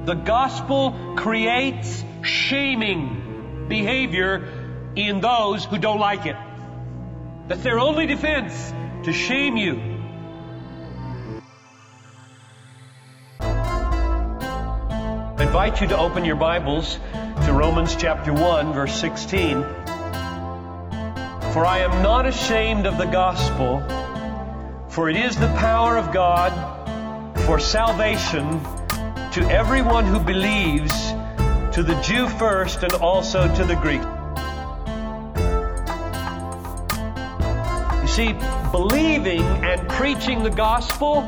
The gospel creates shaming behavior in those who don't like it. That's their only defense, to shame you. I invite you to open your Bibles to Romans chapter 1, verse 16. For I am not ashamed of the gospel, for it is the power of God for salvation to everyone who believes, to the Jew first and also to the Greek. You see, believing and preaching the gospel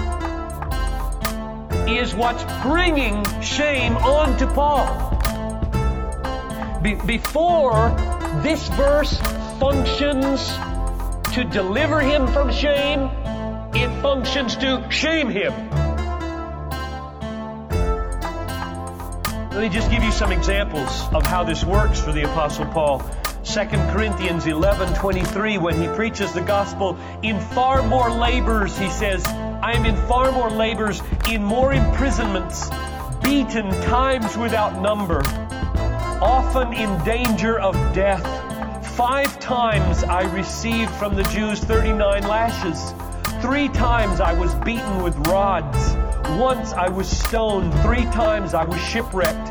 is what's bringing shame on to Paul. Before this verse functions to deliver him from shame, it functions to shame him. Let me just give you some examples of how this works for the Apostle Paul. 2 Corinthians 11:23, when he preaches the gospel, in far more labors, he says, I am in far more labors, in more imprisonments, beaten times without number, often in danger of death. 5 times I received from the Jews 39 lashes. 3 times I was beaten with rods. Once I was stoned. 3 times I was shipwrecked.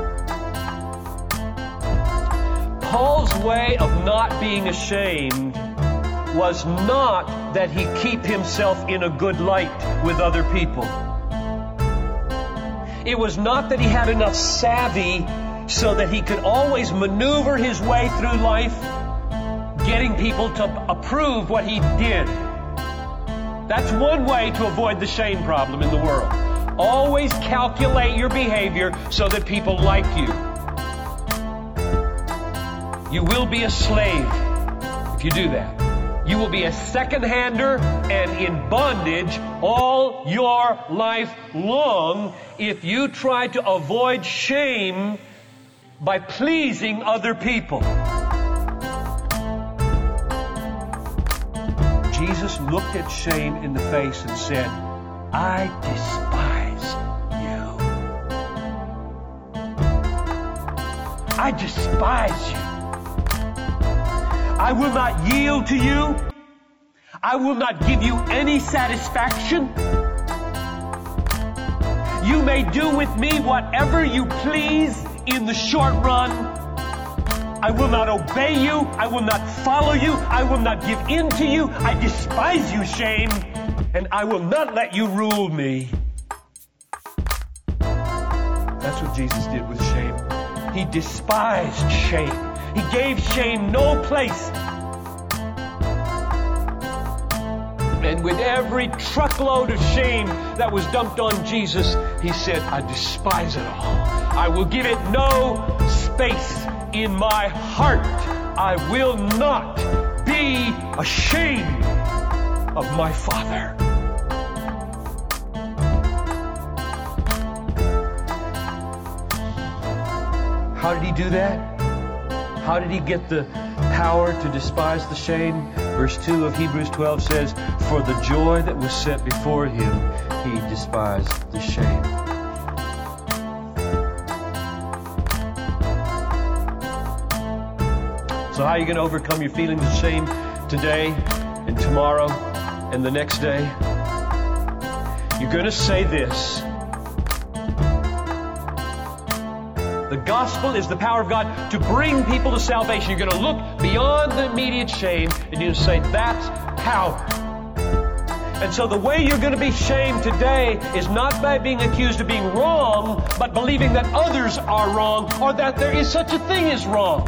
Paul's way of not being ashamed was not that he keep himself in a good light with other people. It was not that he had enough savvy so that he could always maneuver his way through life, getting people to approve what he did. That's one way to avoid the shame problem in the world. Always calculate your behavior so that people like you. You will be a slave if you do that. You will be a second-hander and in bondage all your life long if you try to avoid shame by pleasing other people. Jesus looked at shame in the face and said, I despise you. I despise you. I will not yield to you. I will not give you any satisfaction. You may do with me whatever you please in the short run. I will not obey you. I will not follow you. I will not give in to you. I despise you, shame, and I will not let you rule me. That's what Jesus did with shame. He despised shame. He gave shame no place. And with every truckload of shame that was dumped on Jesus, he said, I despise it all. I will give it no space in my heart. I will not be ashamed of my Father. How did he do that? How did he get the power to despise the shame? Verse 2 of Hebrews 12 says, for the joy that was set before him, he despised the shame. So how are you going to overcome your feelings of shame today and tomorrow and the next day? You're going to say this. The gospel is the power of God to bring people to salvation. You're going to look beyond the immediate shame and you're going to say, that's power. And so the way you're going to be shamed today is not by being accused of being wrong, but believing that others are wrong or that there is such a thing as wrong.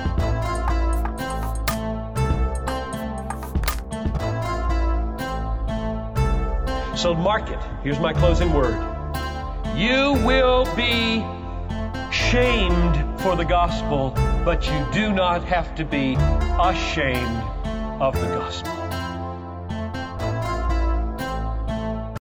So mark it. Here's my closing word. You will be shamed for the gospel, but you do not have to be ashamed of the gospel.